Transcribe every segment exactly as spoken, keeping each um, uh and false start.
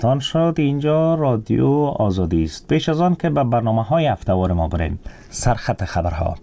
تان شد. اینجا رادیو آزادی است. پیش از آن که به برنامه های هفته‌وار ما بریم، سرخط خبرها.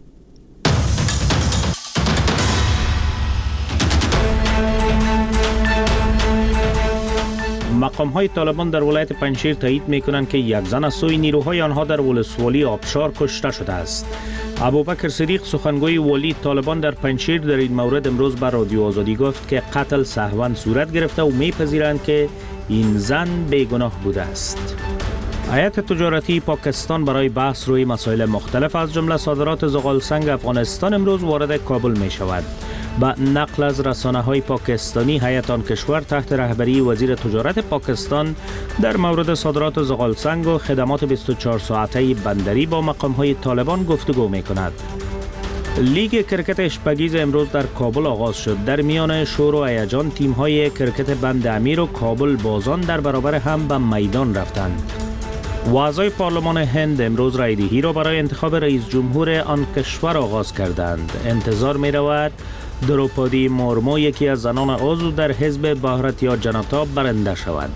مقام های طالبان در ولایت پنجشیر تایید می کنند که یک زن از سوی نیروهای آنها در ولسوالی آبشار کشته شده است. ابوبکر صدیق سخنگوی والی طالبان در پنجشیر در این مورد امروز بر رادیو آزادی گفت که قتل سهوا صورت گرفته و میپذیرند که این زن بیگناه بوده است. هیئت تجارتی پاکستان برای بحث روی مسائل مختلف از جمله صادرات زغال سنگ افغانستان امروز وارد کابل می شود. با نقل از رسانه های پاکستانی، هیئت آن کشور تحت رهبری وزیر تجارت پاکستان در مورد صادرات زغال سنگ و خدمات بیست و چهار ساعته بندری با مقام های طالبان گفتگو می کند. لیگ کرکت اشپگیز امروز در کابل آغاز شد. در میان شور و هیجان تیم های کرکت بند امیر و کابل بازان در برابر هم به میدان رفتند. و اعضای پارلمان هند امروز رایدهی را برای انتخاب رئیس جمهور آن کشور آغاز کردند. انتظار می رود دروپادی مورمو، یکی از زنان عضو در حزب بھارتیا جنتا، برنده شود.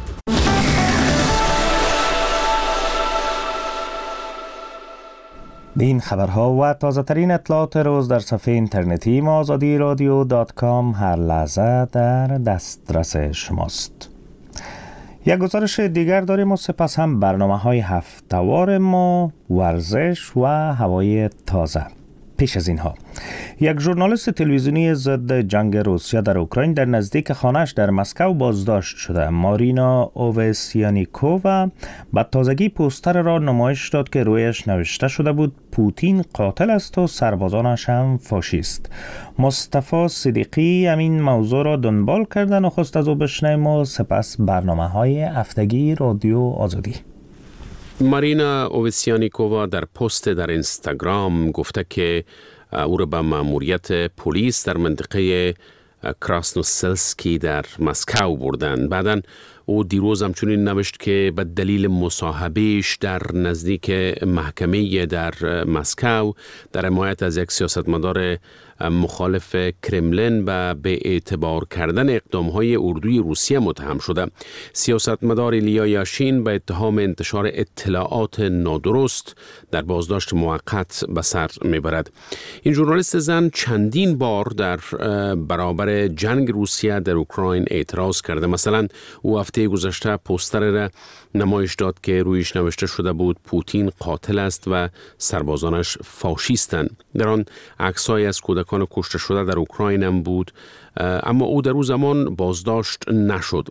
این خبرها و تازه ترین اطلاعات روز در صفحه اینترنتی ما آزادی رادیو دات کام هر لحظه در دسترس شماست. یک گزارش دیگر داریم و سپس هم برنامه های هفته‌وار ما، ورزش و هوای تازه. پیش از اینها یک ژورنالیست تلویزیونی ضد جنگ روسیه در اوکراین در نزدیک خانه‌اش در مسکو بازداشت شده. مارینا اووسیانیکووا به تازگی پوستر را نمایش داد که رویش نوشته شده بود پوتین قاتل است و سربازانش هم فاشیست. مصطفی صدیقی همین موضوع را دنبال کرده. نخست از او بشنویم و سپس برنامه‌های هفتگی رادیو آزادی. مارینا اووسیانیکووا در پست در اینستاگرام گفته که او را به مأموریت پلیس در منطقه کراسنوسلسکی در مسکو بردند. بعداً او دیروز همچنین نوشت که به دلیل مصاحبهش در نزدیک محکمه در مسکو در حمایت از یک سیاستمدار مخالف کرملین به به اعتبار کردن اقدام‌های اردوی روسیه متهم شده. سیاستمدار ایلیا یاشین به اتهام انتشار اطلاعات نادرست در بازداشت موقت به سر میبرد. این ژورنالیست زن چندین بار در برابر جنگ روسیه در اوکراین اعتراض کرده. مثلا او هفته گذشته پوستر را نمایش داد که رویش نوشته شده بود پوتین قاتل است و سربازانش فاشیستند. در آن عکس‌هایی از کودکان کشته شده در اوکراین هم بود، اما او در او زمان بازداشت نشد.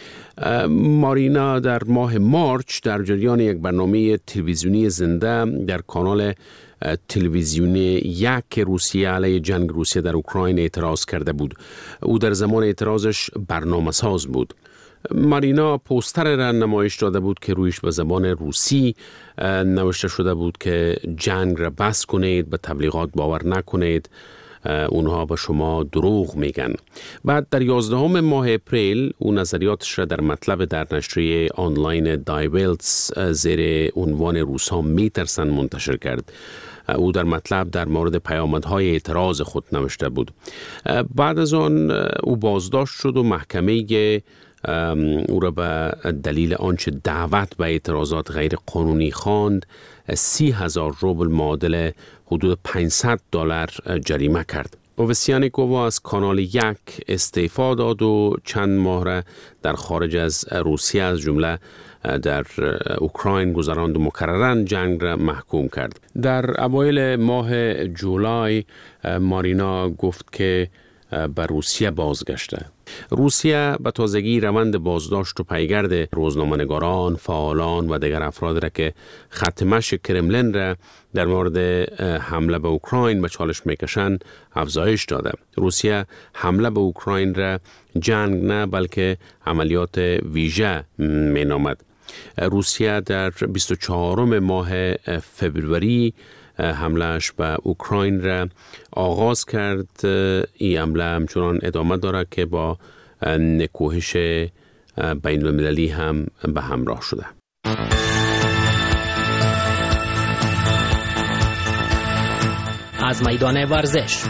مارینا در ماه مارچ در جریان یک برنامه تلویزیونی زنده در کانال تلویزیونی یک روسیه علیه جنگ روسیه در اوکراین اعتراض کرده بود. او در زمان اعتراضش برنامه ساز بود. مارینا پوستر را نمایش داده بود که رویش به زبان روسی نوشته شده بود که جنگ را بس کنید، به تبلیغات باور نکنید، اونها به شما دروغ میگن. بعد در یازدهم ماه اپریل او نظریاتش را در مطلب در نشریه آنلاین دایولتس زیر عنوان روسا میترسن منتشر کرد. او در مطلب در مورد پیامدهای اعتراض خود نوشته بود. بعد از آن او بازداشت شد و محکمه او را به دلیل آنچه دعوت به اعتراضات غیر قانونی خواند سی هزار روبل معادل حدود پانصد دلار جریمه کرد. اووسیانیکووا از کانال یک استعفا داد و چند ماه را در خارج از روسیه از جمله در اوکراین گذراند و مکرراً جنگ را محکوم کرد. در اوایل ماه جولای مارینا گفت که به روسیه بازگشته. روسیه به تازگی روند بازداشت و پیگرد روزنامه‌نگاران، فعالان و دیگر افراد را که خط مشی کرملین را در مورد حمله به اوکراین به چالش میکشند افزایش داده. روسیه حمله به اوکراین را جنگ نه بلکه عملیات ویژه مینامد. روسیه در بیست و چهارم ماه فبروری حملهش به اوکراین را آغاز کرد. این حمله همچنان ادامه دارد که با نکوهش بین المللی هم به همراه شده. از میدان ورزش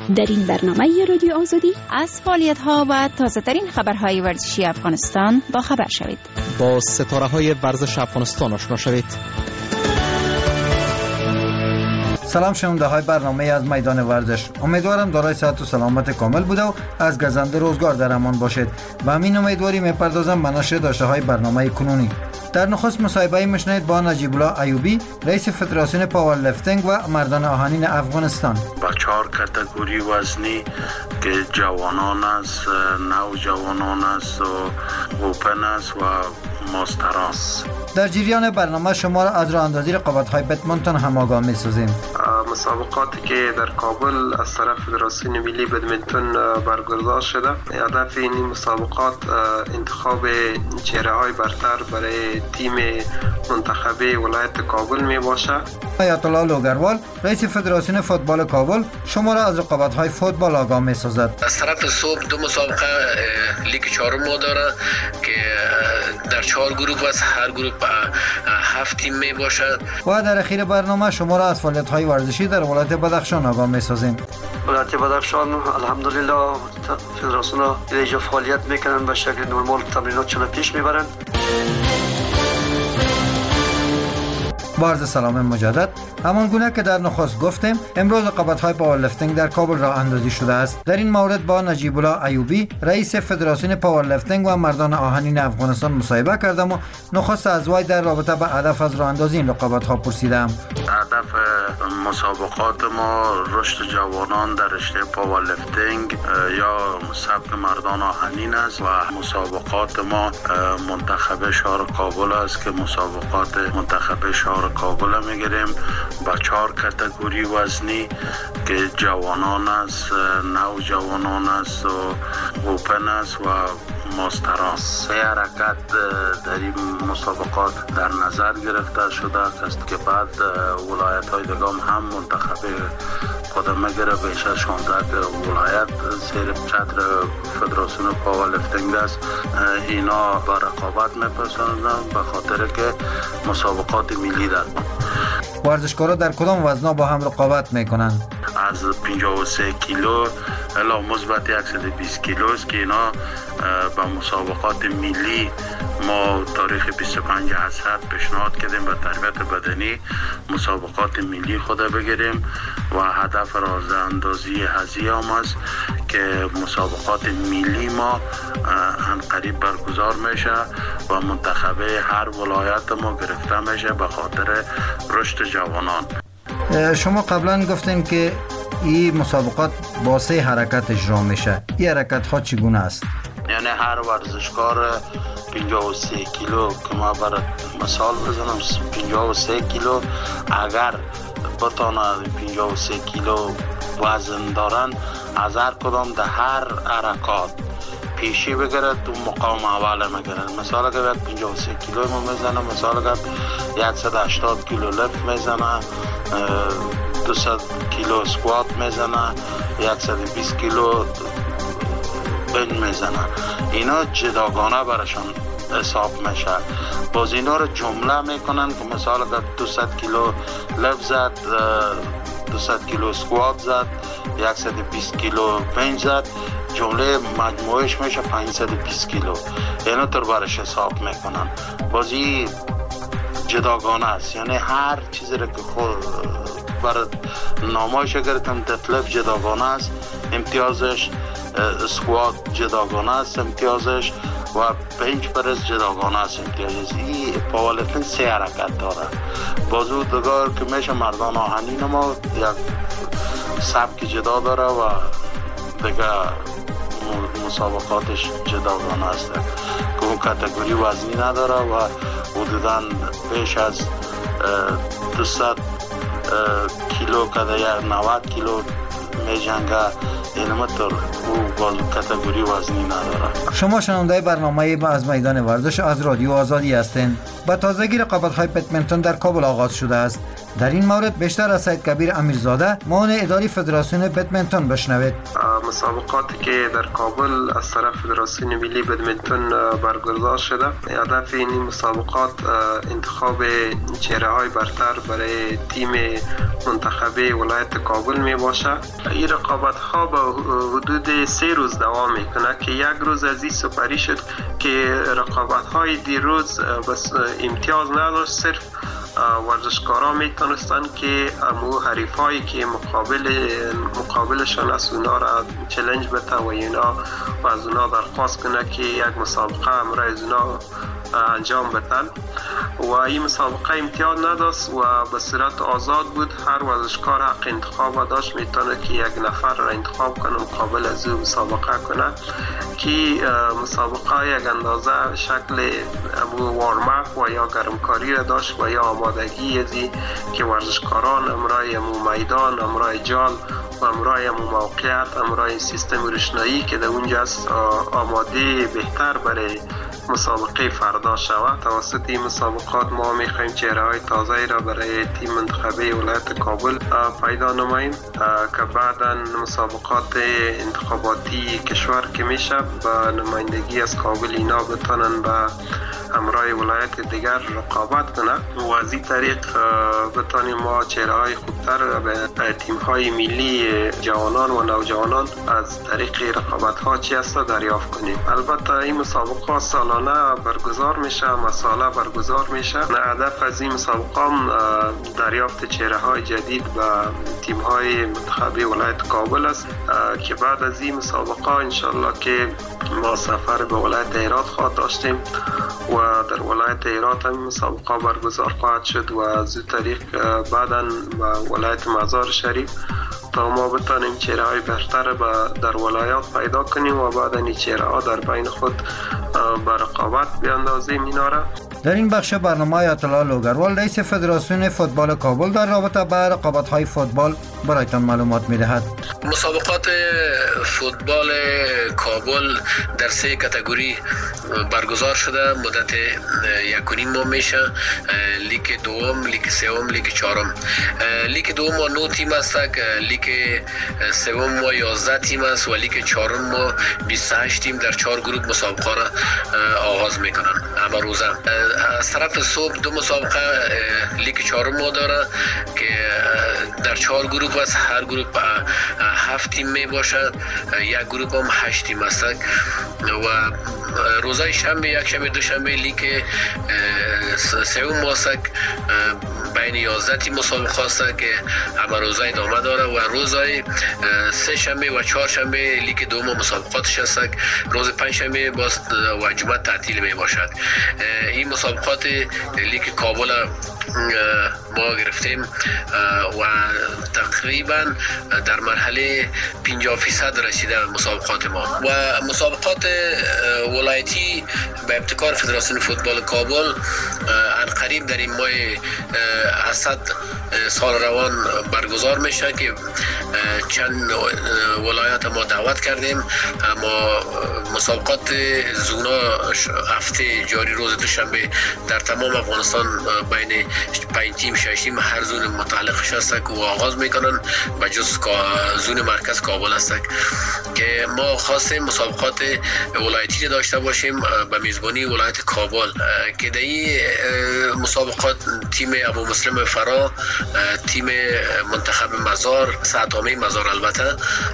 در این برنامه رادیو آزادی از فعالیت‌ها و تازه‌ترین خبرهای ورزشی افغانستان با خبر شوید. با ستاره‌های ورزش افغانستان آشنا شوید. سلام شنونده های برنامه از میدان ورزش. امیدوارم دارای صحت و سلامت کامل بوده و از گزنده روزگار در امان باشید. و همین امیدواری میپردازم به نشر داشته های برنامه کنونی. در نخست مصاحبه میشنید با نجیب الله ایوبی، رئیس فدراسیون پاور لیفتینگ و مردان آهنین افغانستان. با چهار کاتگوری وزنی که جوانان است، نوجوانان است و اوپن است و ماستر است. در جریان برنامه شما را از راه اندازی رقابت‌های بدمینتون هم آگاه می‌سازیم. مسابقاتی که در کابل از طرف فدراسیون ملی بدمینتون برگزار شده، هدف این مسابقات انتخاب چهره‌های برتر برای تیم منتخب ولایت کابل می باشد. آیت الله لوگروال، رئیس فدراسیون فوتبال کابل، شما را از رقابت‌های فوتبال آگاه می‌سازد. از طرف صبح دو مسابقه لیگ چهارم ما داره که در چهار گروه است، هر گروه هفت تیم می باشد. و در اخیر برنامه شما را از فعالیت‌های ورزشی در ولایت بدخشان آگاه می‌سازیم. ولایت بدخشان الحمدلله فدراسیون دیگه فعالیت میکنن، به شکل نرمال تمریناتشون پیش میبرن. با عرض سلام مجدد، همان گونه که در نخست گفتیم، امروز رقابت‌های پاورلیفتینگ در کابل راه اندازی شده است. در این مورد با نجیب الله ایوبی، رئیس فدراسیون پاورلیفتینگ و مردان آهنین افغانستان مصاحبه کردم و نخست از وی در رابطه با هدف از راه اندازی این رقابت‌ها پرسیدم. هدف مسابقات ما رشد جوانان در رشته پاورلیفتینگ یا سبک مردان آهنین است و مسابقات ما منتخب شهر کابل است که مسابقات منتخب شهر کابل میگیریم با چهار کاتگوری وزنی که جوانان است، نوجوانان است و اوپن است و ماستر است. سه حرکت در این مسابقات در نظر گرفته شده است که بعد ولایت های دیگه هم منتخب خود میگیره. بیش از شانزده ولایت زیر چتر فدراسیون پاور لیفتینگ است. اینا با رقابت میپسندن به خاطر که مسابقات ملی در ورزشکارا در کدام وزنا با هم رقابت میکنند؟ از پنجاه و سه کیلو الی مثبت صد و بیست کیلو است که اینا با مسابقات ملی ما تاریخ بیست و پنج اسد پیشنهاد کردیم به تربیت بدنی مسابقات ملی خود بگیریم و هدف رازاندازی هزی هم است که مسابقات ملی ما عنقریب برگزار میشه و منتخب هر ولایت ما گرفته میشه به خاطر رشد جوانان. شما قبلا گفتین که این مسابقات با سه حرکت اجرا میشه. این حرکت ها چگونه است؟ یعنی هر ورزشکار پنجاه و سه کیلو که ما برای مثال بزنم پنجاه و سه کیلو اگر بتانه پنجاه و سه کیلو وزن دارن از هر کدام در هر حرکات پیشی بگیره تو مقام اول میگیرن. مثال اگر پنجاه و سه کیلو ما میزنه، مثال اگر صد و هشتاد کیلو لفت میزنه، دویست کیلو سکوات میزنه، صد و بیست کیلو بنج میزنه. اینا جداگانه براشون حساب میشه. باز اینا رو جمله میکنن که مثال اگر دویست کیلو لفت زد، دویست کیلو سکوات زد، صد و بیست کیلو بنج زد، جمله مجموعش میشه پانصد و بیست کیلو. اینا طور برش حساب میکنن. بازی جداگانه است، یعنی هر چیزی رو که خود برای نامایش گرفتم دتلف جداگانه است، امتیازش سکوات جداگانه است امتیازش و بنچ پرس جداگانه است امتیازش. این پاورلیفتینگ سه حرکت داره. بازو دگار که میشه مردان آهنین ما یک سبک جدا داره و دیگه مسابقاتش جداگانه است که اون کاتگوری وزنی نداره و حدوداً بیش از دویست کیلو کده یا نود کیلو می جنگه. اینمطور او باز کاتگوری وزنی نداره. شما شنونده برنامه از میدان ورزش از رادیو آزادی هستین. با تازگی رقابت‌های بدمینتون در کابل آغاز شده است. در این مورد بیشتر از سید کبیر امیرزاده معاون اداری فدراسیون بدمنتون بشنوید. مسابقاتی که در کابل از طرف فدراسیون ملی بدمنتون برگزار شده، هدف این مسابقات انتخاب چهره‌های برتر برای تیم منتخب ولایت کابل می باشه. این رقابت ها به حدود سه روز دوام میکنه که یک روز از این سپری شد که رقابت های دیروز بس امتیاز نداشت، صرف ورزشکارا میتونستن که امو حریفایی که مقابل مقابلشان از اونا را چالش بده و اینا و از اونا درخواست کنه که یک مسابقه امرای از اونا انجام بدن و این مسابقه امتیاز نداشت و به صورت آزاد بود. هر ورزشکار حق انتخاب داشت، میتونه که یک نفر را انتخاب کنه مقابل از او مسابقه کنه که مسابقه یک اندازه شکل امو وارماپ و یا گرمکاری را داشت و یا آمادگی ازی که ورزشکاران امرای امو میدان، امرای جال و امرای امو موقعیت، امرای سیستم روشنایی که در اونجا آماده بهتر برای مسابقه فردا شود. توسط این مسابقات ما میخوایم چهره‌های تازه را برای تیم منتخبه ولایت کابل پیدا نماییم که بعداً مسابقات انتخاباتی کشور که میشه با نمایندگی از کابل اینا بتونن به همراه ولایت دیگر رقابت کنه و از این طریق بتانیم ما چهره‌های خوبتر به تیم‌های ملی جوانان و نوجوانان از طریق رقابت‌ها چی است دریافت کنیم. البته این مسابقات سالانه برگزار میشه، مساله برگزار میشه. هدف از این مسابقه دریافت چهره‌های جدید به تیم‌های منتخبه ولایت کابل است که بعد از این مسابقه انشالله که ما سفر به ولایت هرات خواهد داشتیم و در ولایت هرات هم مسابقه برگزار خواهد شد و از این طریق بعداً به ولایت مزار شریف تا ما بتانیم چهره‌های بهتر در ولایات پیدا کنیم و بعداً این چهره‌ها در بین خود به رقابت بیاندازیم اینا را. در این بخش برنامه آیت الله لوگروال رئیس فدراسیون فوتبال کابل در رابطه با رقابت‌های فوتبال برایتان معلومات می‌دهد. مسابقات فوتبال کابل در سه کاتگوری برگزار شده. مدت یک و نیم ماه میشه. لیگ دوم، لیگ سوم، لیگ چهارم. لیگ دوم ما نه تیم است، لیگ سوم ما یازده تیم است و لیگ چهارم ما بیست و هشت تیم در چهار گروه مسابقه را آغاز میکنن. اما روزه از طرف صبح دو مسابقه لیگ چهارم ما داره که در چهار گروه است. هر گروه هفت تیم می باشد. یک گروه هم هشت تیم است و روزای شنبه، یک شنبه، دو شنبه لیگ سوم است بین یازده تیم مسابقه است که اما روزای ادامه داره و روزای سه شنبه و چهار شنبه لیگ دوم مسابقاتش است. روز پنج شنبه باز و جمعه تعطیل می باشد. این مسابقات لیگ کابل ما گرفتیم و تقریبا در مرحله پنجاه درصد رسیده مسابقات ما و مسابقات ولایتی به ابتکار فدراسیون فوتبال کابل عنقریب در این ماه اسد سال روان برگزار میشه که چند ولایت ما دعوت کردیم. اما مسابقات زونا هفته جاری روز دوشنبه در تمام افغانستان بین پنج تیم شش تیم هر زون متعلقش هست که آغاز میکنن و جز زون مرکز کابل است که ما خواستیم مسابقات ولایتی داشته باشیم به میزبانی ولایت کابل که در این مسابقات تیم ابو مسلم فرا، تیم منتخب مزار، سعدامه مزار البته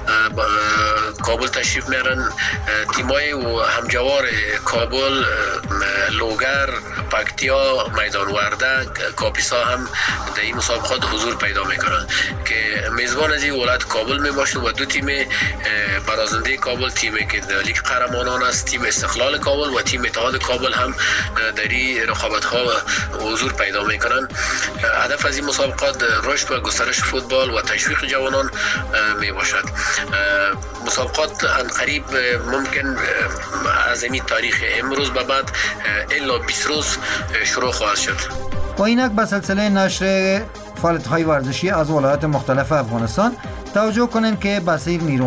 کابل تشریف میارن. تیمای و همجوار کابل لوگر، پکتیا، میدان وردک، کاپیسا هم در این مسابقات حضور پیدا میکنن که میزبان از این ولایت کابل میباشه و دو تیم برازنده کابل، تیمی که در لیگ قهرمانان است، تیم استقلال کابل و تیم اتحاد کابل هم در این رقابت ها حضور پیدا میکنن. هدف از این مسابقات رشد و گسترش فوتبال و تشویق جوانان می باشد. مسابقات عنقریب ممکن از این تاریخ امروز به بعد الا بیست روز شروع خواهد شد. و اینک به سلسله نشر فعالیت‌های ورزشی از ولایات مختلف افغانستان توجه کنیم که بصیر نیرومند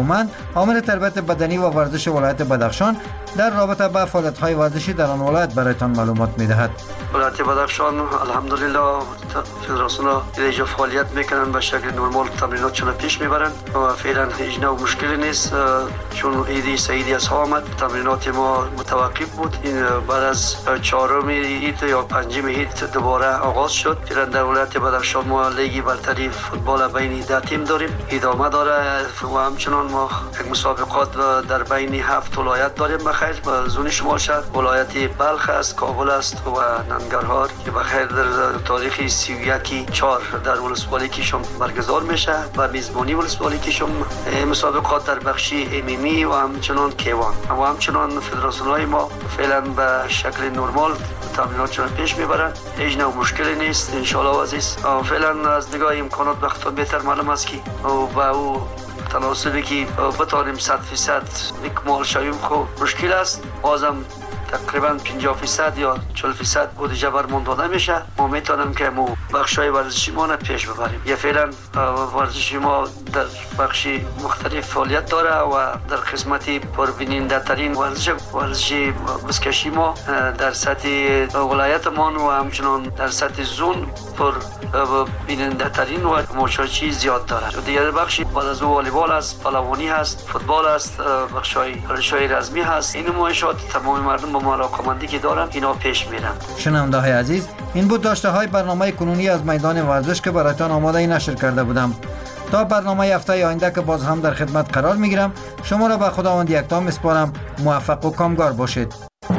عامل تربیت بدنی و ورزش ولایت بدخشان در رابطه با فعالیت‌های ورزشی در آن ولایت برایتان معلومات می‌دهد. ولایت بدخشان الحمدلله فدراسیون ایجا فعالیت میکنن به شکل نرمال، تمریناتشون پیش میبرن و فعلا هیچ نوع مشکلی نیست. چون عیدی سعیدی از ها آمد تمرینات ما متوقف بود. این بعد از چهارم عید یا پنجم عید دوباره آغاز شد. فعلا در ولایت بدخشان ما لیگ برتری فوتبال بین ده تیم داریم، ادامه داره و همچنان ما یک مسابقات در بین هفت ولایت داریم. بخیر زون شمال شهر ولایت بلخ است، کابل است و ننگرهار که بخیر در تاریخ سی و یک چهار در ولسوالیکیشون برگزار میشه و میزبانی ولسوالیکیشون مسابقات در بخش امیمی و همچنان کیوان و همچنان فدراسیون‌های ما فعلا به شکل نرمال تمریناتشون پیش میبرن. هیچ نوع مشکلی نیست ان شاء الله عزیز. فعلا از نگاه امکانات وقتا بهتر معلوم است که با او تناسبی که بتانیم صد فیصد اکمال شویم خب مشکل است. بازم تقریبا پنجاه فیصد یا چهل فیصد بودجه برمان داده میشه. ما میتونیم که مو بخشای ورزشی ما پیش ببریم. یا فعلا ورزشی ما در بخش مختلف فعالیت داره و در قسمتی پربیننده ترین ورزش ورزشی بسکشی ما در سطح ولایت ما و همچنان در سطح زون پر بیننده ترین و مشارکتی زیاد داره. دیگر بخشی بعد از والیبال است، پهلوانی هست، فوتبال است، بخشای ورزشی رزمی هست. این موشات تمام مردم با مراقبتی که دارن اینا پیش میرن. شنونده های عزیز، این بود داشته های برنامه کنونی از میدان ورزش که برایتان آماده نشر کرده بودم. تا برنامه هفته آینده که باز هم در خدمت قرار میگیرم، شما را به خداوند یکتا میسپارم. موفق و کامگار باشید.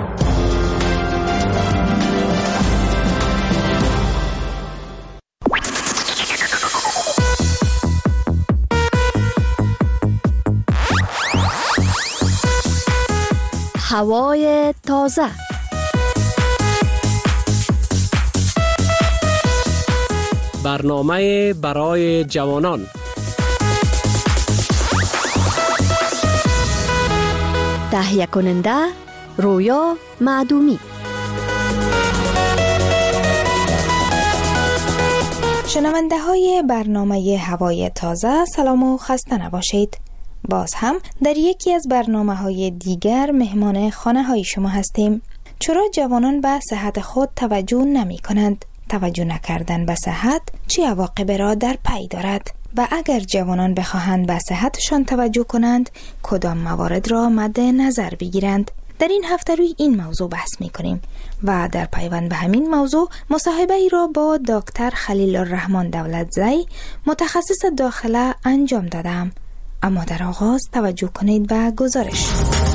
هوای تازه. برنامه برای جوانان. تهیه کننده رویا معدومی. شنونده های برنامه هوای تازه، سلام و خسته نباشید. باز هم در یکی از برنامه های دیگر مهمان خانه های شما هستیم. چرا جوانان به صحت خود توجه نمی کنند؟ توجه نکردن به صحت چه عواقب را در پی دارد؟ و اگر جوانان بخواهند به صحتشان توجه کنند، کدام موارد را مد نظر بگیرند؟ در این هفته روی این موضوع بحث می کنیم و در پیوند به همین موضوع مصاحبه ای را با دکتر خلیل الرحمن دولتزی متخصص داخله انجام دادم. اما در آغاز توجه کنید به گزارش.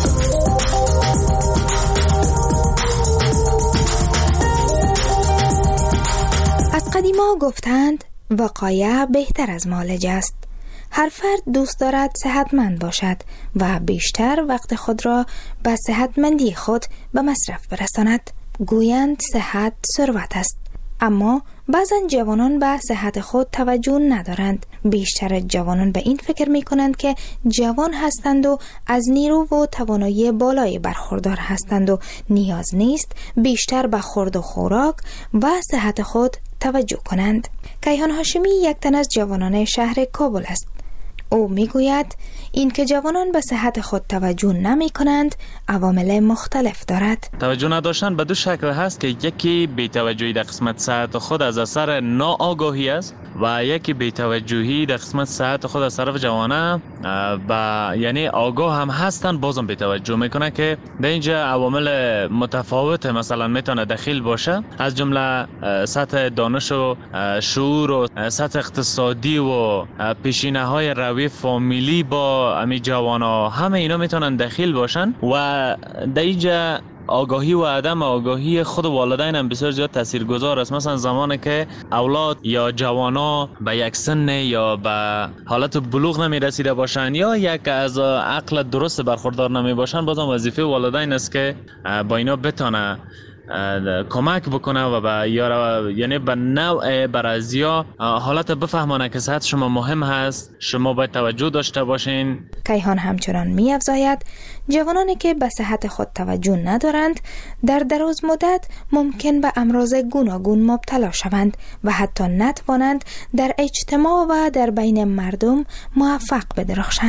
از قدیما گفتند وقایه بهتر از معالجه است. هر فرد دوست دارد صحتمند باشد و بیشتر وقت خود را به صحتمندی خود به مصرف برساند. گویند صحت ثروت است. اما بعضا جوانان به صحت خود توجه ندارند. بیشتر جوانان به این فکر می کنند که جوان هستند و از نیرو و توانایی بالایی برخوردار هستند و نیاز نیست بیشتر به خورد و خوراک و صحت خود توجه کنند. کیهان هاشمی یک تن از جوانان شهر کابل است. او میگوید این که جوانان به صحت خود توجه نمی کنند عوامل مختلف دارد. توجه نداشتن به دو شکل هست که یکی بی‌توجهی در قسمت صحت خود از اثر ناآگاهی است و یکی بی‌توجهی در قسمت صحت خود از طرف جوانه و یعنی آگاه هم هستن بازم بی‌توجه میکنه که در اینجا عوامل متفاوت مثلا میتونه دخیل باشه، از جمله سطح دانش و شعور و سطح اقتصادی و پیشینه های روی فامیلی با امی جوانا، همه اینا میتونن دخیل باشن و در اینجا آگاهی و عدم آگاهی خود والدین هم بسیار زیاد تاثیرگذار است. مثلا زمانی که اولاد یا جوانا به یک سن یا به حالت بلوغ نمی رسیده باشن یا یک از عقل درست برخوردار نمی باشن، بازم وظیفه والدین است که با اینا بتونه کمک بکنه و به یا یعنی به نوع برازیا حالت بفهمانه که صحت شما مهم هست، شما باید توجه داشته باشین. کیهان همچنان می افزاید جوانانی که به صحت خود توجه ندارند در دراز مدت ممکن به امراض گوناگون مبتلا شوند و حتی نتوانند در اجتماع و در بین مردم موفق بدرخشند.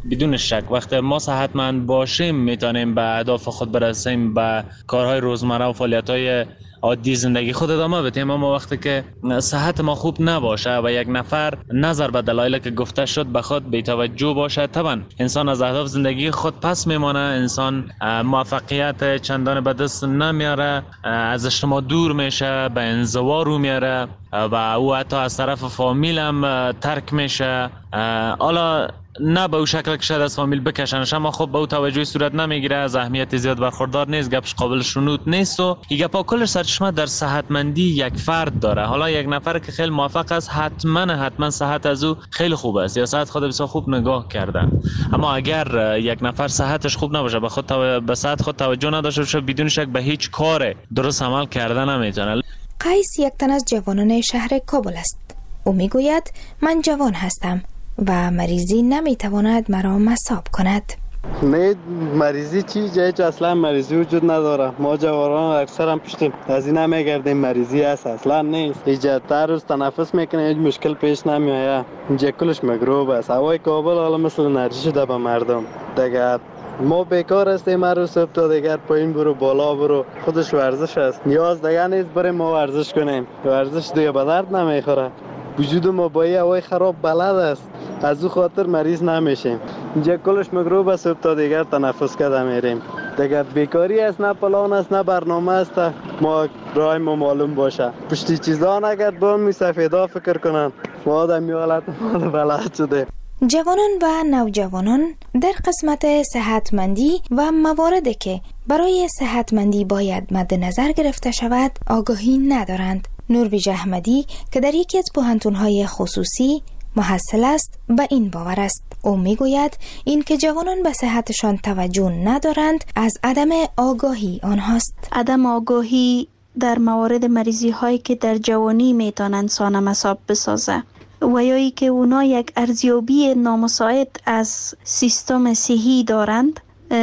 بدون شک وقتی ما صحتمند باشیم میتونیم به اهداف خود برسیم، به کارهای روزمره و فعالیت‌های عادی زندگی خود ادامه بدیم. اما وقتی که صحت ما خوب نباشه و یک نفر نظر به دلایلی که گفته شد به خود بی‌توجه باشه، طبعا انسان از اهداف زندگی خود پس میمانه، انسان موفقیت چندان به دست نمیاره، از اجتماع دور میشه، به انزوا رو میاره و او حتی از طرف فامیل هم ترک میشه. حالا نه به او شکل که شاید از فامیل بکشنش، اما خب به او توجهی صورت نمیگیره، از اهمیت زیاد برخوردار نیست، گپش قابل شنود نیست و این گپا کلش سرچشمه در صحتمندی یک فرد داره. حالا یک نفر که خیلی موفق است حتما حتما صحت از او خیلی خوب است یا صحت خود بسیار خوب نگاه کرده، اما اگر یک نفر صحتش خوب نباشه، به خود تو... به صحت خود توجه نداشته باشه، بدون شک به هیچ کار درست عمل کرده نمیتونه. قیس یک تن از جوانان شهر کابل است. او میگوید من جوان هستم و مریضی نمیتواند مرا مصاب کند. نه مریضی چی جایی که اصلا مریضی وجود نداره. ما جوانان اکثر هم پشتیم از این نمیگردیم مریضی هست، اصلا نیست. اینجا تا روز تنفس میکنه هیچ مشکل پیش نمیآید. اینجا کلش میکروب است. هوای کابل حالا مثل انرژی شده به مردم دیگه. ما بیکار هستیم، هر روز صبح تا دیگر پایین برو بالا برو، خودش ورزش است. نیاز دیگه نیست بریم ما ورزش کنیم، ورزش دیگه به درد نمیخوره. وجود ما با این هوای خراب بلد است، از او خاطر مریض نمیشیم. اینجا کلش میکروب است، صبح تا دیگر تنفس کرده میریم دیگه. بیکاری است، نه پلان است نه برنامه است. ما راه ما معلوم باشه، پشتی چیزا نگرد با می سفیدا فکر کنن. ما آدمی حالت ما بلد شده. جوانان و نوجوانان در قسمت صحتمندی و مواردی که برای صحتمندی باید مد نظر گرفته شود آگاهی ندارند. نورویژ احمدی که در یکی از پوهنتون‌های خصوصی محصل است به این باور است. او میگوید این که جوانان به صحتشان توجه ندارند از عدم آگاهی آنهاست. عدم آگاهی در موارد مریضی هایی که در جوانی میتونن انسان مصاب بسازه و یا ای که اونا یک ارزیابی نامساعد از سیستم صحی دارند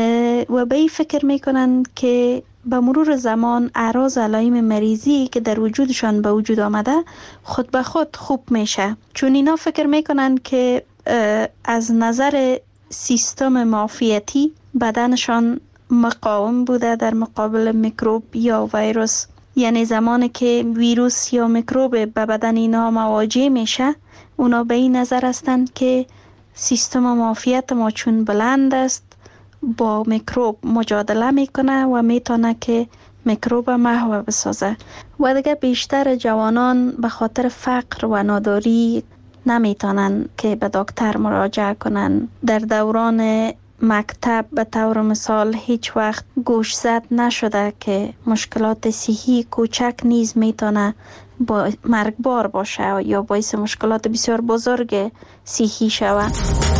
و به این فکر میکنن که به مرور زمان اعراض علائم مریضی که در وجودشان به وجود آمده خود به خود خوب میشه، چون اینا فکر میکنن که از نظر سیستم معافیتی بدنشان مقاوم بوده در مقابل میکروب یا ویروس. یعنی زمانی که ویروس یا میکروب به بدن اینا مواجه میشه، اونا به این نظر هستند که سیستم معافیت ما چون بلند است با میکروب مجادله میکنه و میتونه که میکروب محو بسازه. و دیگه بیشتر جوانان به خاطر فقر و ناداری نمیتونن که به دکتر مراجعه کنن. در دوران مکتب به طور مثال هیچ وقت گوش زد نشده که مشکلات صحی کوچک نیز میتونه با مرگبار باشه یا باعث مشکلات بسیار بزرگ صحی شود.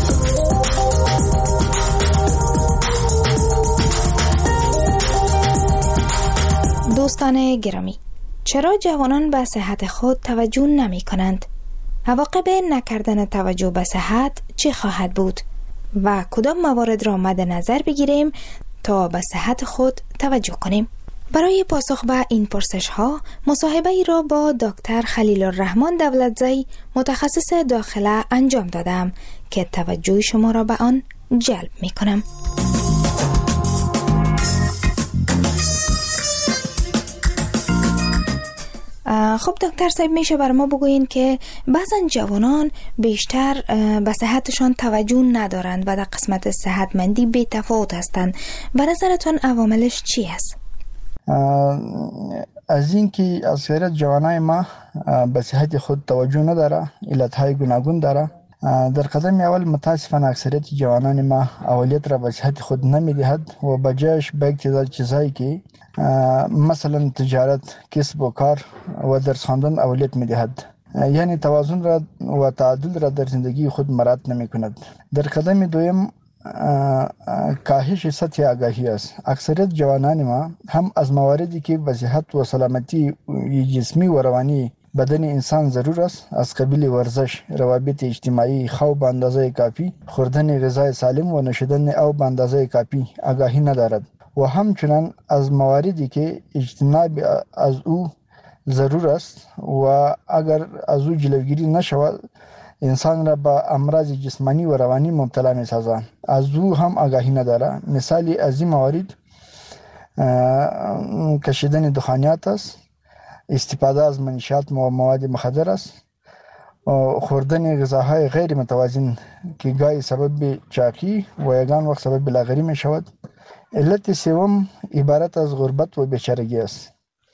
دوستان گرامی، چرا جوانان به صحت خود توجه نمی کنند؟ عواقب نکردن توجه به صحت چه خواهد بود؟ و کدام موارد را مد نظر بگیریم تا به صحت خود توجه کنیم؟ برای پاسخ به این پرسش ها مصاحبه ای را با دکتر خلیل الرحمن دولتزی متخصص داخله انجام دادم که توجه شما را به آن جلب می کنم. خب دکتر صاحب، میشه بر ما بگوین که بعضا جوانان بیشتر به صحتشان توجه ندارند و در قسمت صحتمندی بی تفاوت هستند. به نظرتون عواملش چی است؟ از این که از خیرت جوانای ما به صحت خود توجه نداره، علتهای گوناگون داره. در قدم اول متاسفانه اکثریت جوانان ما اولیت را به صحت خود نمیدهد و بجایش به یک چیزایی که مثلا تجارت، کسب و کار و درس خواندن اولیت میدهد، یعنی توازن را و تعادل را در زندگی خود مراعات نمی کند. در قدم دوم کاهش سطح آگاهی است. اکثریت جوانان ما هم از مواردی که به صحت و سلامتی جسمی و روانی بدن انسان ضرور است، از قبیل ورزش، روابط اجتماعی، خواب به اندازه کافی، خوردن غذای سالم و نوشیدن آب به اندازه کافی آگاهی ندارد و همچنان از مواردی که اجتناب از او ضرور است و اگر از او جلوگیری نشود انسان را به امراض جسمانی و روانی مبتلا می سازند. از او هم آگاهی نداره. مثالی از این موارد کشیدن دخانیات است، استفاده از منشیات و مواد مخدر است، خوردن غذاهای غیر متوازن که گاهی سبب چاقی و یگان وقت سبب لاغری می شود. علت سوم عبارت از غربت و بیچارگی است.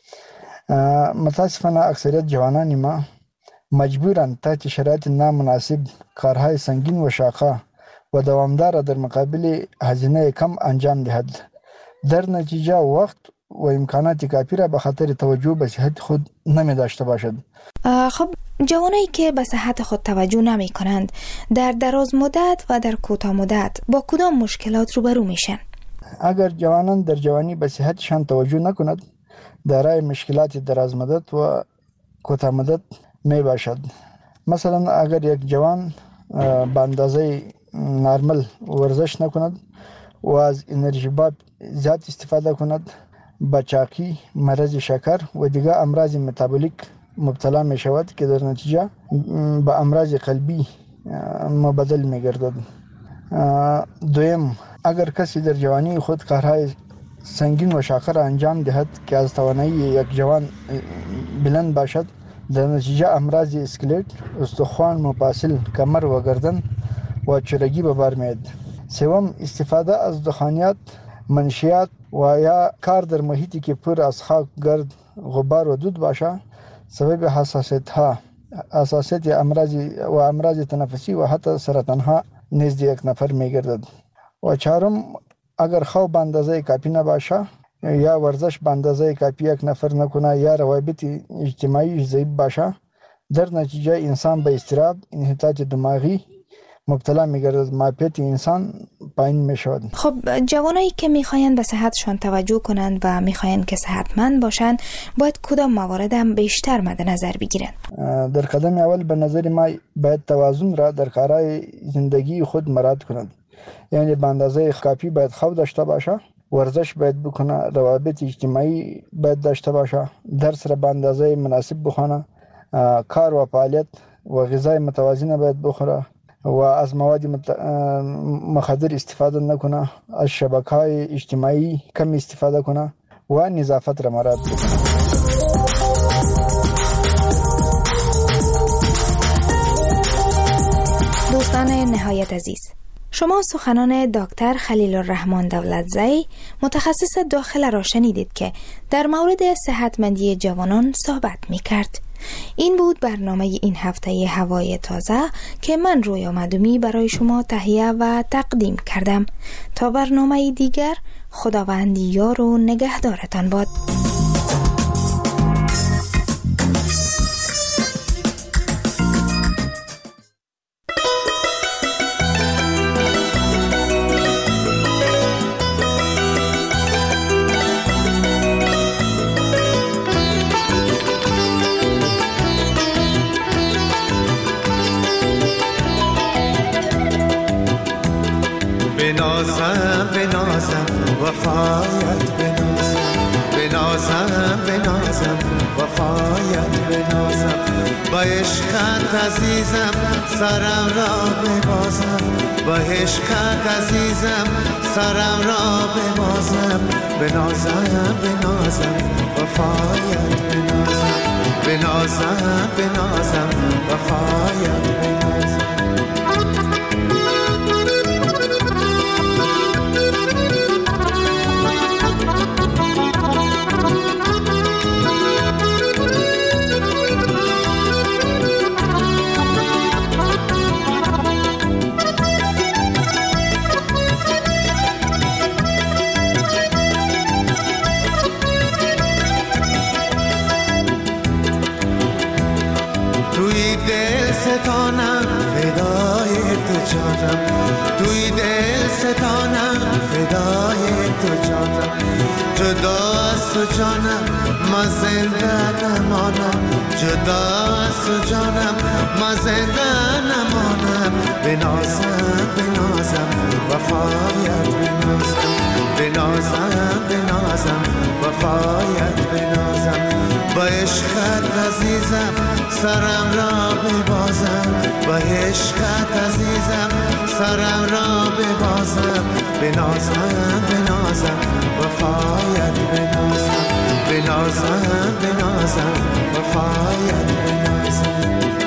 متاسفانه اکثریت جوانان ما مجبورند تحت شرایط نامناسب کارهای سنگین و شاقه و دوامدار در مقابل هزینه کم انجام دهد. در نتیجه وقت و امکانات کافی را به خاطر توجه به صحت خود نمی داشته باشد. خب جوانایی که به صحت خود توجه نمی کنند در دراز مدت و در کوتاه مدت با کدام مشکلات روبرو میشن؟ اگر جوانان در جوانی به صحتشان توجه نکند دارای مشکلات دراز مدت و کوتاه مدت می باشد. مثلا اگر یک جوان به اندازه نرمال ورزش نکند و از انرژی باب زیاد استفاده کند، با چاقی، مرض شکر و دیگر امراض متابولیک مبتلا می شود که در نتیجه به امراض قلبی مبدل می گردد. دویم، اگر کسی در جوانی خود کارهای سنگین و شاقه را انجام دهد که از توانایی یک جوان بلند باشد، در نتیجه امراض اسکلت، استخوان، مفاصل، کمر و گردن و چرگی به بار میاد. سوم، استفاده از دخانیات، منشیات و یا کار در محیطی که پر از خاک، گرد، غبار و دود باشه سبب حساسیت ها، حساسیت امراض و امراض تنفسی و حتی سرطان ها نزد یک نفر میگردد. و چهارم، اگر خواب به اندازه کافی نباشه یا ورزش به اندازه کافی یک نفر نکنه یا روابط اجتماعی ضعیف باشه، در نتیجه انسان به اضطراب، انحطاط دماغی مبتلا میگردد، معافیت انسان پایین میشود. خب جوانایی که میخواین به صحتشان توجه کنند و میخواین که صحتمند باشند باید کدام موارد هم بیشتر مد نظر بگیرند؟ در قدم اول به نظر ما باید توازن را در کارهای زندگی خود مراعات کنند. یعنی به اندازه کافی باید خواب داشته باشه، ورزش باید بکنه، روابط اجتماعی باید داشته باشه، درس را به اندازه مناسب بخونه، کار و فعالیت و غذای متوازن باید بخوره و از مواد مت... مخدر استفاده نکنه، از شبکه‌های اجتماعی کم استفاده کنه و نظافت را مراعات کنه. دوستان نهایت عزیز، شما سخنان دکتر خلیل الرحمن دولتزئی متخصص داخله را شنیدید که در مورد صحتمندی جوانان صحبت می کرد. این بود برنامه این هفته هوای تازه که من رویا مدومی برای شما تهیه و تقدیم کردم. تا برنامه دیگر، خداوند یار و نگهدارتان باد. بنازم بنازم وفایت بنازم، بنازم بنازم وفایت بنازم، با عشقت عزیزم سرم را ببازم، با عشقت عزیزم سرم را ببازم، بنازم بنازم وفایت بنازم، بنازم بنازم وفایت بنازم. توی دل ستانم فدای تو جانم، جدا از تو جانم ما زنده نمانم، جدا از تو جانم ما زنده نمانم، بنازم بنازم وفایت بنازم، بنازم بنازم وفایت بنازم، با عشقت عزیزم سرم را ببازم، با سرم را ببازم بنازم بنازم وفایت بنازم بنازم بنازم وفایت بنازم